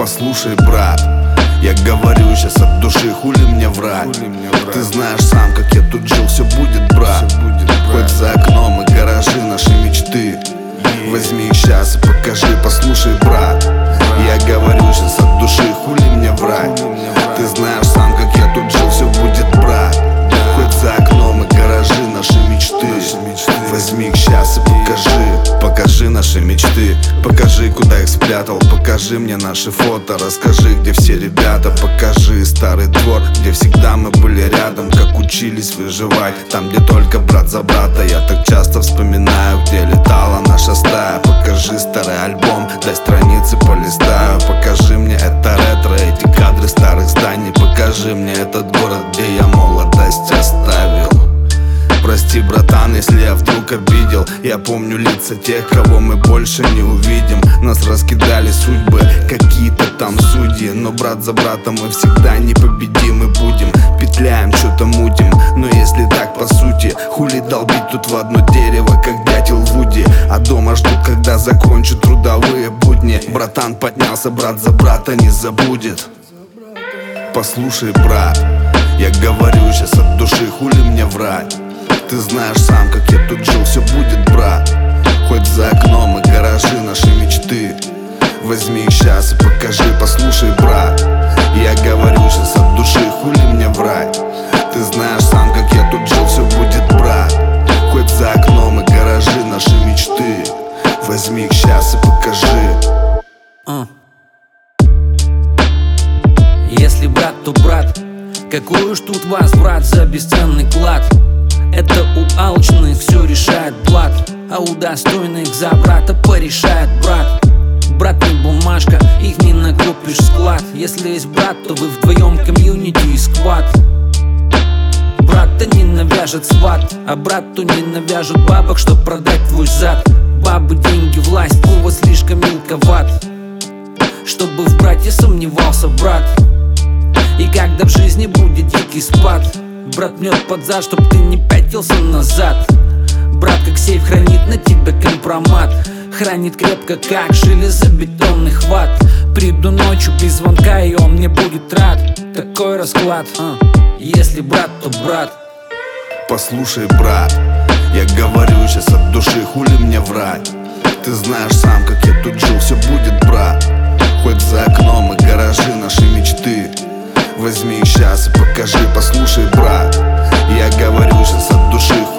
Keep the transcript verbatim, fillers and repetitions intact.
Послушай, брат, я говорю сейчас от души, хули мне врать. Ты знаешь сам, как я тут жил, все будет, брат. Хоть за окном и гаражи наши мечты. Возьми их сейчас и покажи, послушай, брат. Я говорю сейчас от души, хули мне врать. Ты знаешь сам, как я тут жил, все будет, брат. Хоть за окном и гаражи наши мечты. Возьми их сейчас и покажи. Покажи наши мечты, покажи, куда их спрятал. Покажи мне наши фото, расскажи, где все ребята. Покажи старый двор, где всегда мы были рядом. Как учились выживать, там, где только брат за брата. Я так часто вспоминаю, где летала наша стая. Покажи старый альбом, дай страницы полистаю. Покажи мне это ретро, эти кадры старых зданий. Покажи мне этот город, где я молодость оставил. Прости, братан, если я вдруг обидел. Я помню лица тех, кого мы больше не увидим. Нас раскидали судьбы, какие-то там судьи. Но брат за братом мы всегда непобедимы будем. Петляем, что-то мутим, но если так по сути, хули долбить тут в одно дерево, как дятел Вуди. А дома ждут, когда закончу трудовые будни. Братан поднялся, брат за брата не забудет. Послушай, брат, я говорю сейчас от души, хули мне врать. Ты знаешь сам, как я тут жил, все будет, брат. Хоть за окном и гаражи наши мечты. Возьми их сейчас и покажи, послушай, брат. Я говорю сейчас от души, хули мне врать. Ты знаешь сам, как я тут жил, все будет, брат. Хоть за окном и гаражи наши мечты. Возьми их сейчас и покажи. uh. Если брат, то брат. Какой уж тут возврат за бесценный клад. Это у алчных все решает блат, а у достойных за брата порешает брат. Брат не бумажка, их не накопишь склад. Если есть брат, то вы вдвоем комьюнити и сквад. Брата не навяжет сват, а брату не навяжут бабок, чтоб продать твой зад. Бабы, деньги, власть, повод слишком мелковат, чтобы в брате сомневался брат. И когда в жизни будет дикий спад, брат мнет под зад, чтоб ты не пятился назад. Брат как сейф хранит на тебя компромат. Хранит крепко, как железобетонный хват. Приду ночью без звонка, и он мне будет рад. Такой расклад, а. Если брат, то брат. Послушай, брат, я говорю сейчас от души, хули мне врать. Ты знаешь сам, как я тут жил, все будет, брат. Хоть за окном и гаражи наши мечты. Возьми их сейчас и покажи, послушай, брат. Я говорю сейчас от души,